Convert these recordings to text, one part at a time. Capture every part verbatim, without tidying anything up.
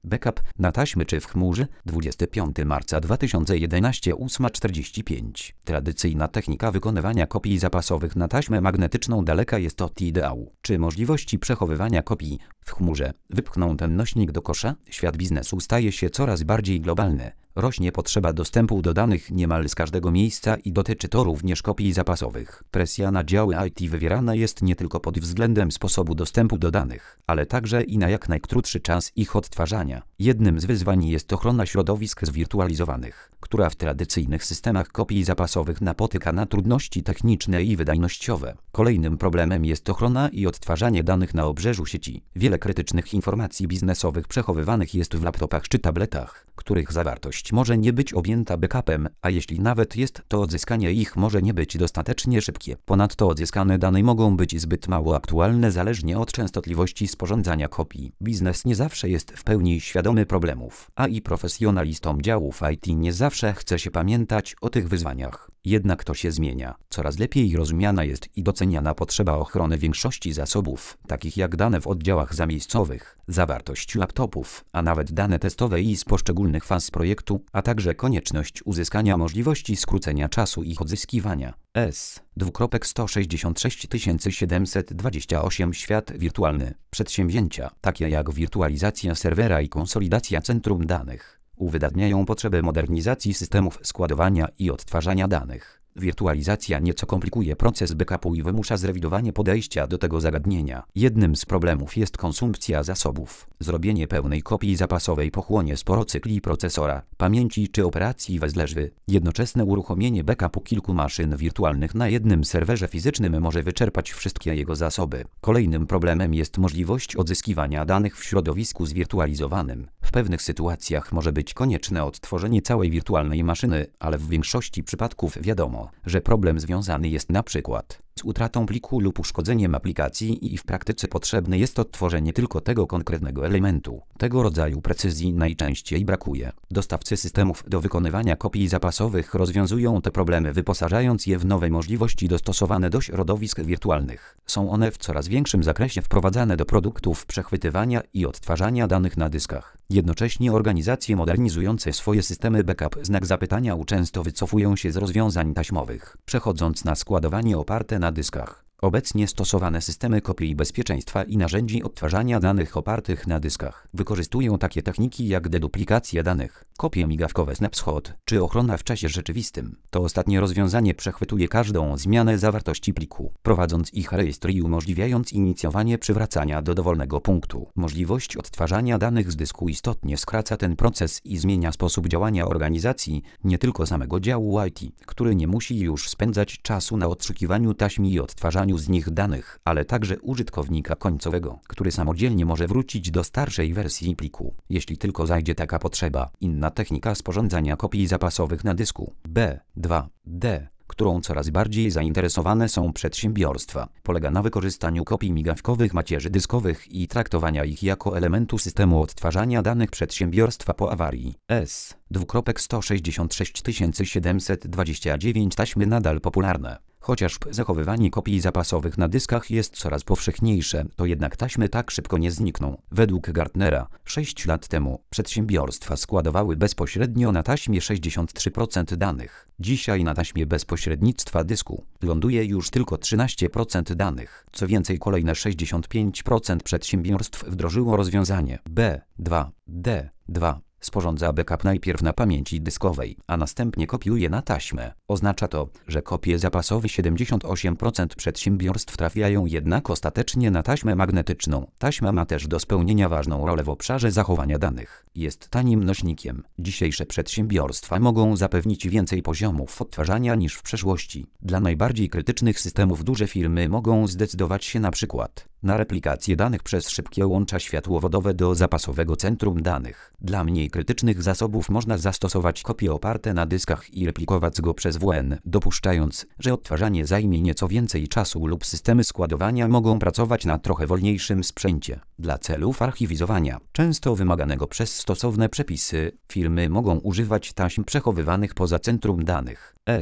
Backup na taśmy czy w chmurze? dwudziestego piątego marca dwa tysiące jedenastego, ósma czterdzieści pięć. Tradycyjna technika wykonywania kopii zapasowych na taśmę magnetyczną daleka jest od ideału. Czy możliwości przechowywania kopii w chmurze wypchną ten nośnik do kosza? Świat biznesu staje się coraz bardziej globalny. Rośnie potrzeba dostępu do danych niemal z każdego miejsca i dotyczy to również kopii zapasowych. Presja na działy I T wywierana jest nie tylko pod względem sposobu dostępu do danych, ale także i na jak najkrótszy czas ich odtwarzania. Jednym z wyzwań jest ochrona środowisk zwirtualizowanych, która w tradycyjnych systemach kopii zapasowych napotyka na trudności techniczne i wydajnościowe. Kolejnym problemem jest ochrona i odtwarzanie danych na obrzeżu sieci. Wiele krytycznych informacji biznesowych przechowywanych jest w laptopach czy tabletach, których zawartość może nie być objęta backupem, a jeśli nawet jest, to odzyskanie ich może nie być dostatecznie szybkie. Ponadto odzyskane dane mogą być zbyt mało aktualne zależnie od częstotliwości sporządzania kopii. Biznes nie zawsze jest w pełni świadomy problemów, a i profesjonalistom działów I T nie zawsze chce się pamiętać o tych wyzwaniach. Jednak to się zmienia. Coraz lepiej rozumiana jest i doceniana potrzeba ochrony większości zasobów, takich jak dane w oddziałach zamiejscowych, zawartość laptopów, a nawet dane testowe i z poszczególnych faz projektu, a także konieczność uzyskania możliwości skrócenia czasu ich odzyskiwania. S. sto sześćdziesiąt sześć tysięcy siedemset dwadzieścia osiem Świat wirtualny. Przedsięwzięcia, takie jak wirtualizacja serwera i konsolidacja centrum danych, uwydatniają potrzebę modernizacji systemów składowania i odtwarzania danych. Wirtualizacja nieco komplikuje proces backupu i wymusza zrewidowanie podejścia do tego zagadnienia. Jednym z problemów jest konsumpcja zasobów. Zrobienie pełnej kopii zapasowej pochłonie sporo cykli procesora, pamięci czy operacji wezleżwy. Jednoczesne uruchomienie backupu kilku maszyn wirtualnych na jednym serwerze fizycznym może wyczerpać wszystkie jego zasoby. Kolejnym problemem jest możliwość odzyskiwania danych w środowisku zwirtualizowanym. W pewnych sytuacjach może być konieczne odtworzenie całej wirtualnej maszyny, ale w większości przypadków wiadomo, że problem związany jest na przykład z utratą pliku lub uszkodzeniem aplikacji i w praktyce potrzebne jest odtworzenie tylko tego konkretnego elementu. Tego rodzaju precyzji najczęściej brakuje. Dostawcy systemów do wykonywania kopii zapasowych rozwiązują te problemy, wyposażając je w nowe możliwości dostosowane do środowisk wirtualnych. Są one w coraz większym zakresie wprowadzane do produktów przechwytywania i odtwarzania danych na dyskach. Jednocześnie organizacje modernizujące swoje systemy backup znak zapytania często wycofują się z rozwiązań taśmowych, przechodząc na składowanie oparte na dyskach. Obecnie stosowane systemy kopii bezpieczeństwa i narzędzi odtwarzania danych opartych na dyskach wykorzystują takie techniki jak deduplikacja danych, kopie migawkowe snapshot czy ochrona w czasie rzeczywistym. To ostatnie rozwiązanie przechwytuje każdą zmianę zawartości pliku, prowadząc ich rejestr i umożliwiając inicjowanie przywracania do dowolnego punktu. Możliwość odtwarzania danych z dysku istotnie skraca ten proces i zmienia sposób działania organizacji, nie tylko samego działu I T, który nie musi już spędzać czasu na odszukiwaniu taśm i odtwarzaniu z nich danych, ale także użytkownika końcowego, który samodzielnie może wrócić do starszej wersji pliku, jeśli tylko zajdzie taka potrzeba. Inna technika sporządzania kopii zapasowych na dysku B dwa D, którą coraz bardziej zainteresowane są przedsiębiorstwa, polega na wykorzystaniu kopii migawkowych macierzy dyskowych i traktowania ich jako elementu systemu odtwarzania danych przedsiębiorstwa po awarii. S. sto sześćdziesiąt sześć tysięcy siedemset dwadzieścia dziewięć Taśmy nadal popularne. Chociaż zachowywanie kopii zapasowych na dyskach jest coraz powszechniejsze, to jednak taśmy tak szybko nie znikną. Według Gartnera sześć lat temu przedsiębiorstwa składowały bezpośrednio na taśmie sześćdziesiąt trzy procent danych. Dzisiaj na taśmie bez pośrednictwa dysku ląduje już tylko trzynaście procent danych. Co więcej, kolejne sześćdziesiąt pięć procent przedsiębiorstw wdrożyło rozwiązanie B dwa D dwa. Sporządza backup najpierw na pamięci dyskowej, a następnie kopiuje na taśmę. Oznacza to, że kopie zapasowe siedemdziesiąt osiem procent przedsiębiorstw trafiają jednak ostatecznie na taśmę magnetyczną. Taśma ma też do spełnienia ważną rolę w obszarze zachowania danych. Jest tanim nośnikiem. Dzisiejsze przedsiębiorstwa mogą zapewnić więcej poziomów odtwarzania niż w przeszłości. Dla najbardziej krytycznych systemów duże firmy mogą zdecydować się na przykład na replikację danych przez szybkie łącza światłowodowe do zapasowego centrum danych. Dla mniej krytycznych zasobów można zastosować kopie oparte na dyskach i replikować go przez W N, dopuszczając, że odtwarzanie zajmie nieco więcej czasu lub systemy składowania mogą pracować na trochę wolniejszym sprzęcie. Dla celów archiwizowania, często wymaganego przez stosowne przepisy, firmy mogą używać taśm przechowywanych poza centrum danych. S.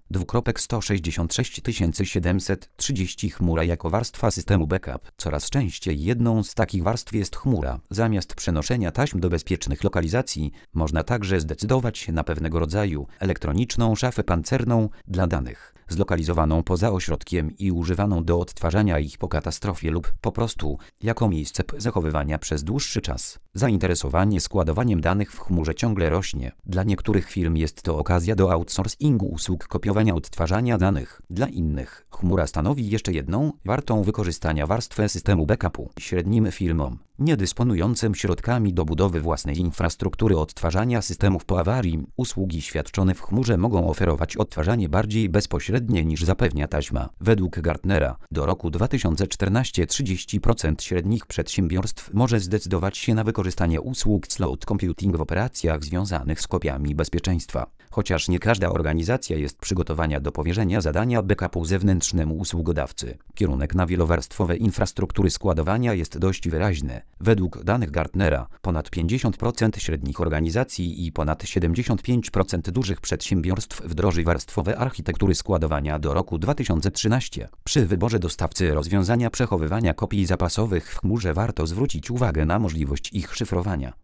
sto sześćdziesiąt sześć tysięcy siedemset trzydzieści chmura jako warstwa systemu backup. Coraz częściej jedną z takich warstw jest chmura. Zamiast przenoszenia taśm do bezpiecznych lokalizacji, można także zdecydować się na pewnego rodzaju elektroniczną szafę pancerną dla danych, zlokalizowaną poza ośrodkiem i używaną do odtwarzania ich po katastrofie lub po prostu jako miejsce zachowywania przez dłuższy czas. Zainteresowanie składowaniem danych w chmurze ciągle rośnie. Dla niektórych firm jest to okazja do outsourcingu usług kopiowania odtwarzania danych. Dla innych chmura stanowi jeszcze jedną, wartą wykorzystania warstwę systemu backupu. Średnim firmom, nie dysponującym środkami do budowy własnej infrastruktury odtwarzania systemów po awarii, usługi świadczone w chmurze mogą oferować odtwarzanie bardziej bezpośrednie niż zapewnia taśma. Według Gartnera do roku dwa tysiące czternastego trzydzieści procent średnich przedsiębiorstw może zdecydować się na wykorzystanie usług cloud computing w operacjach związanych z kopiami bezpieczeństwa. Chociaż nie każda organizacja jest przygotowana do powierzenia zadania backupu zewnętrznemu usługodawcy, kierunek na wielowarstwowe infrastruktury składowania jest dość wyraźny. Według danych Gartnera ponad pięćdziesiąt procent średnich organizacji i ponad siedemdziesiąt pięć procent dużych przedsiębiorstw wdroży warstwowe architektury składowania do roku dwa tysiące trzynastego. Przy wyborze dostawcy rozwiązania przechowywania kopii zapasowych w chmurze warto zwrócić uwagę na możliwość ich szyfrowania.